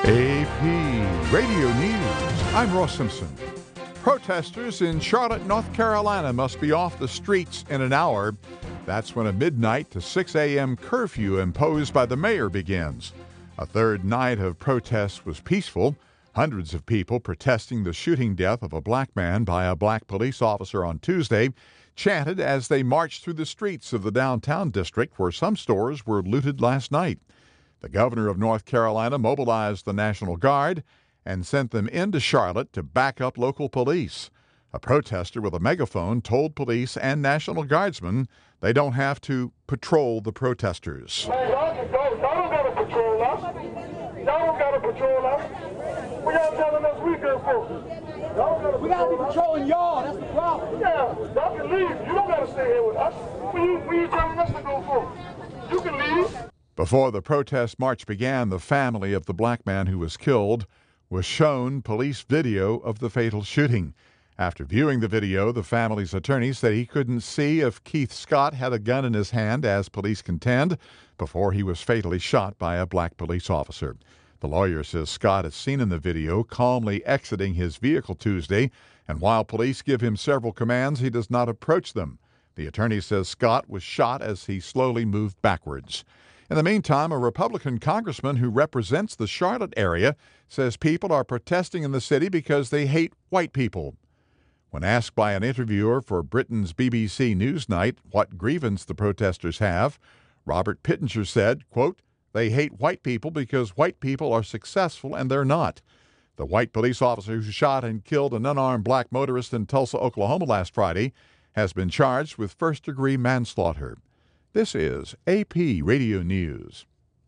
AP Radio News. I'm Ross Simpson. Protesters in Charlotte, North Carolina must be off the streets in an hour. That's when a midnight to 6 a.m. curfew imposed by the mayor begins. A third night of protests was peaceful. Hundreds of people protesting the shooting death of a black man by a black police officer on Tuesday chanted as they marched through the streets of the downtown district where some stores were looted last night. The governor of North Carolina mobilized the National Guard and sent them into Charlotte to back up local police. A protester with a megaphone told police and National Guardsmen they don't have to patrol the protesters. Man, y'all don't got to patrol us. Y'all don't got to patrol us. What y'all telling us we good for? We got to be patrolling y'all. That's the problem. Yeah, y'all can leave. You don't got to stay here with us. What you telling us to go for? You can leave. Before the protest march began, the family of the black man who was killed was shown police video of the fatal shooting. After viewing the video, the family's attorney said he couldn't see if Keith Scott had a gun in his hand, as police contend, before he was fatally shot by a black police officer. The lawyer says Scott is seen in the video calmly exiting his vehicle Tuesday, and while police give him several commands, he does not approach them. The attorney says Scott was shot as he slowly moved backwards. In the meantime, a Republican congressman who represents the Charlotte area says people are protesting in the city because they hate white people. When asked by an interviewer for Britain's BBC Newsnight what grievance the protesters have, Robert Pittenger said, quote, "They hate white people because white people are successful and they're not." The white police officer who shot and killed an unarmed black motorist in Tulsa, Oklahoma last Friday has been charged with first-degree manslaughter. This is AP Radio News.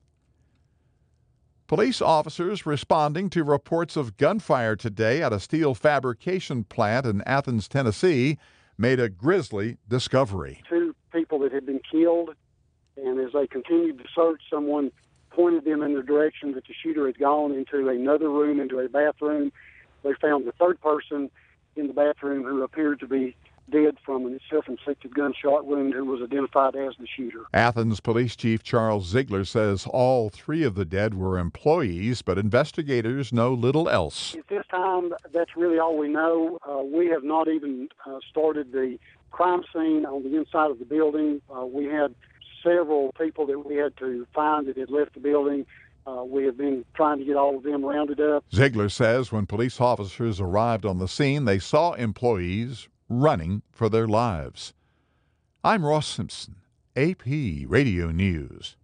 Police officers responding to reports of gunfire today at a steel fabrication plant in Athens, Tennessee, made a grisly discovery. 2 people that had been killed, and as they continued to search, someone pointed them in the direction that the shooter had gone into another room, into a bathroom. They found the third person in the bathroom who appeared to be dead from a self-inflicted gunshot wound, who was identified as the shooter. Athens Police Chief Charles Ziegler says all 3 of the dead were employees, but investigators know little else. At this time, that's really all we know. We have not even started the crime scene on the inside of the building. We had several people that we had to find that had left the building. We have been trying to get all of them rounded up. Ziegler says when police officers arrived on the scene, they saw employees running for their lives. I'm Ross Simpson, AP Radio News.